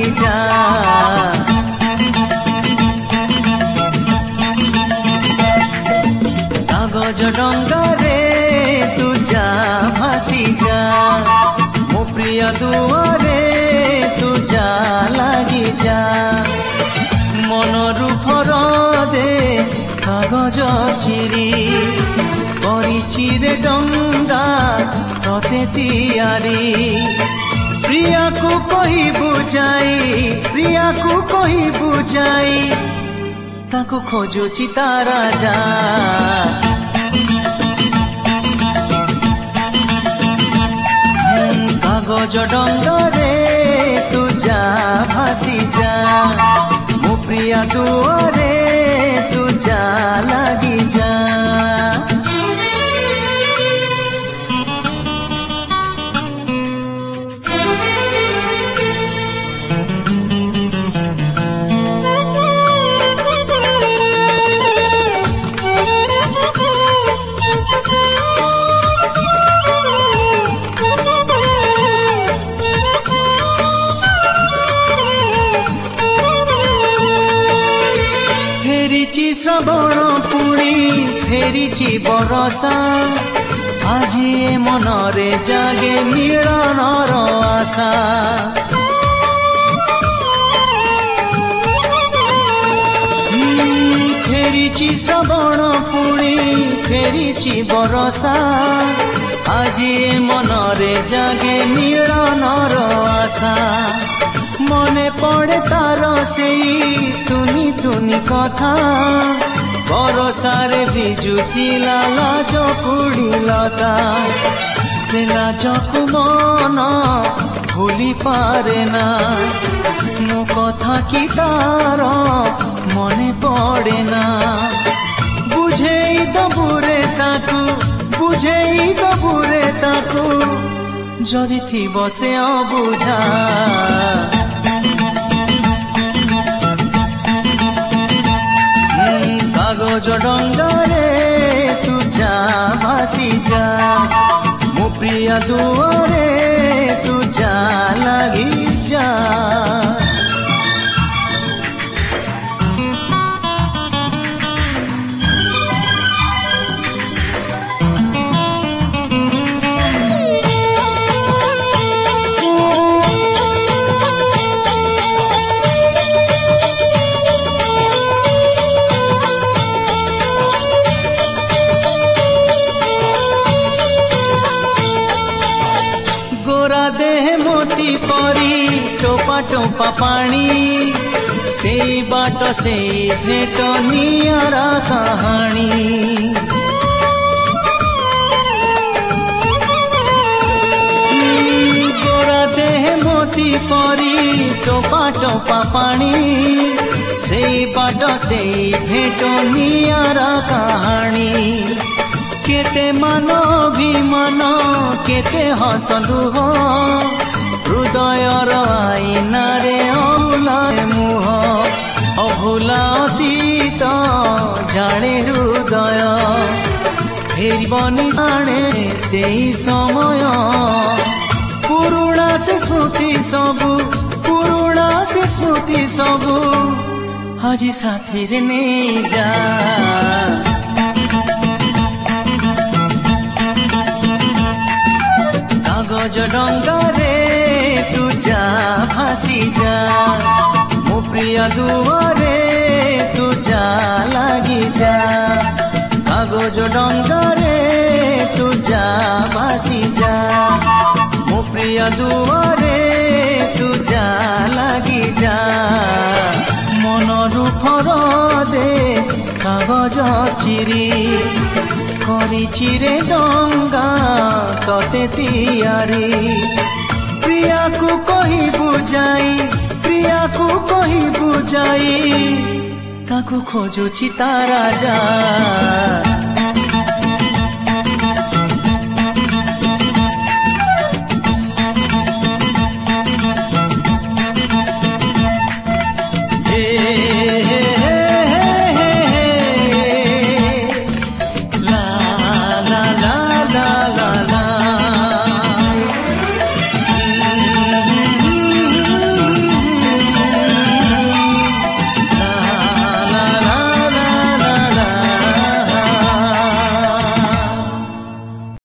जा कागज डंगारे तू जा भासी जा मो प्रिय दुआरे तू जा लगी जा मनरु भर दे कागज चिरी रे डंगा तते तियारी प्रिया को कही बुझाई ताको खोजुची तारा जा कागज डंगारे तू जा भासी जा मो प्रिया दुआरे तू जा लगी जा श्रवण पुणी फेरी बरसा आज ए मनरे जागे मिलनर आशा फेरी श्रवण पुणी फेरी बरसा आज ए मनरे जागे मिलनर आशा मने पड़े तार से तुनी तुनी कथा बरसारे बिजुती लाज पुड़ी लता से लाजकु मन भूली पारे ना मो कथा की तार मने पड़े ना बुझेई दबुरे ताकू जदि थिबो से अबुझा कागज डंगारे तू जा भासी जा मो प्रिय दुआरे तू जा लगी जा टोपा टोपा पानी से बाट से भेट नियारा कहानी गोरा देह मोती परी टोपा टोपा पानी से बाट से भेट नियारा कहानी केते मान अभिमान केते हस लुह हृदयर आईनारे अभुला मुह अभुला अतीत जाने हृदय फेरबनी जाने से समय पुरुणा से स्मृति सबु आज साथी रे नहीं जा कागज डंगारे तू जा भासी जा मो प्रिय दुआरे तू जा लगी जा कागज डंगारे तू जा भासी जा मो प्रिय दुआरे तू जा लगी जा मनरु भर दे कागज चिरी रे डंगा तते तियारी प्रिया को कही बुझाई ताकू खोजुची तारा जा।